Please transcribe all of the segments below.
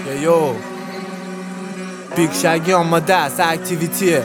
یو بیگ شگی آماده است اکتیویتیه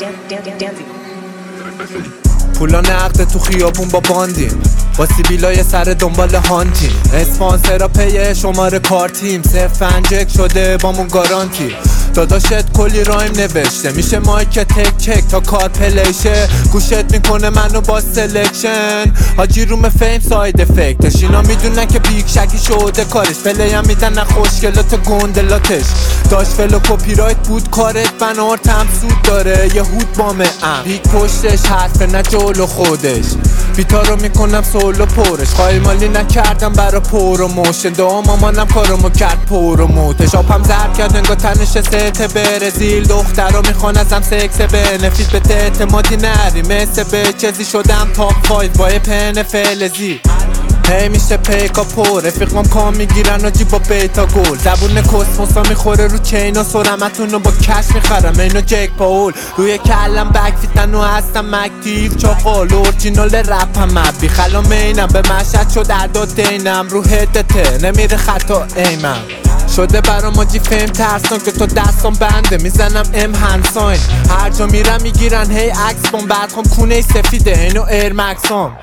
پولا نقده تو خیابون با باندیم با سیبیلای سر دنبال هانتیم اسپانسرا پی شماره کارتیم 0-5 شده بامون گارانتی داداشت کلی رایم نوشته میشه مایک تک چک تا کار پلیشه گوشت میکنه منو با سلکشن حاجی روم فیم ساید افکتش اینا میدونن که بیگ شکی شده کارش پلی هم میدن نه خوشگلات گندلاتش داشت فلو کپی رایت بود کارت بنارت هم سود داره یه هود بامه بیگ پشتش حرف نه جلو خودش بیتا رو میکنم سولو پرش خواهی مالی نکردم برا پروموشن دا مامانم کارمو کرد پروموتش آبم زرد کرد انگاه تنش ست برزیل دختر رو میخوان ازم سکس بنفیت به اعتمادی نری مثل به چیزی شدم تاپ 5 با پن فلزی هی میشه پیکا پر رفیقام کام میگیرن و جی با بیتا گل زبون کسموسا میخوره رو چین و سرمتون رو با کش میخرم اینو جک پاول روی کلم بک فیتن و هستم اکتیو چاقال اورجینال رپ هم مبی خلا مینم به مشهد شد اعداد دینم رو هدته نمیره خطا ایمم شده برام آجی فیم ترسان که تو دستم بنده میزنم ام هنساین هر جا میرم میگیرن هی عکس بام برخوام کونه سفیده اینو ایر مکسام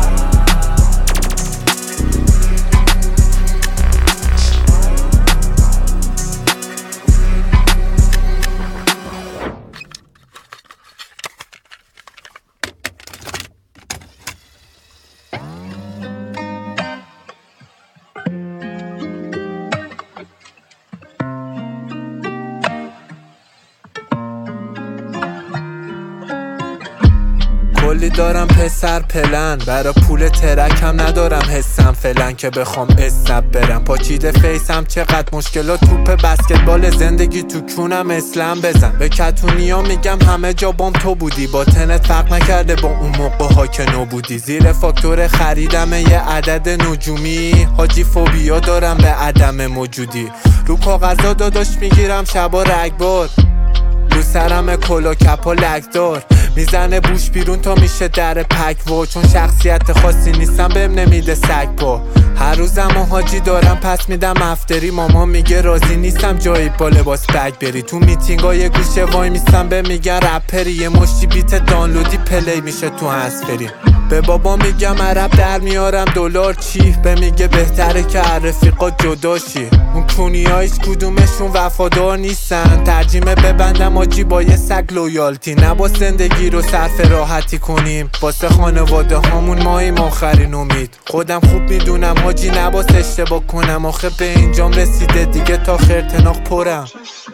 کلی دارم پسر پلن برا پول ترکم ندارم حسم فلن که بخوام اسنپ برم پاچیده فیسم چقدر مشکلات توپ بسکتبال زندگی تو کونم اسلم بزن به کتونیا میگم همه جا بام تو بودی با تنت فرق نکرده با اون موقع ها که نو بودی زیر فاکتور خریدم یه عدد نجومی حاجی فوبیا دارم به عدم موجودی رو کاغذا داداش میگیرم شبا رگبار رو سرم کلا کپا لکدار میزنه بوش بیرون تا میشه در پک و چون شخصیت خاصی نیستم بهم نمیده سگ پا هر روزم و حاجی دارم پس میدم افتری ماما میگه راضی نیستم جایی با لباس بگ بری تو میتینگای گوشه وای میستم به میگن رپری یه مشتی بیت دانلودی پلی میشه تو هسپری به بابا میگم عرب در میارم دلار چی به میگه بهتره که رفیقا جدا شی اون کونیایش کدومشون وفادار نیستن ترجمه ببندم آجی با یه سگ لویالتی نه با زندگی رو صرف راحتی کنیم واسه خانواده هامون ماییم آخرین امید خودم خوب میدونم حاجی نباس اشتباه کنم آخه به اینجام رسیده دیگه تا خرتناق پرم